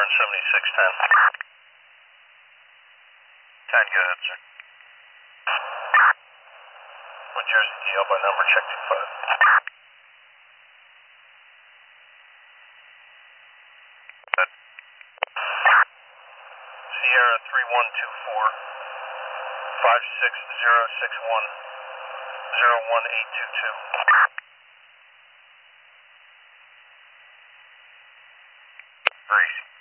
7610. 10, go ahead, sir. New Jersey DL by number, check 25. Good. Sierra 3124, 56061, 01822. Nice.